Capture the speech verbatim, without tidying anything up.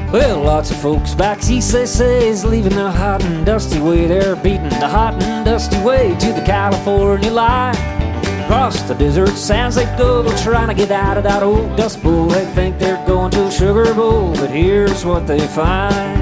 Well, lots of folks back east, they say, is leaving the hot and dusty way. They're beating the hot and dusty way to the California line. Across the desert sands they go, trying to get out of that old dust bowl. They think they're going to a sugar bowl, but here's what they find.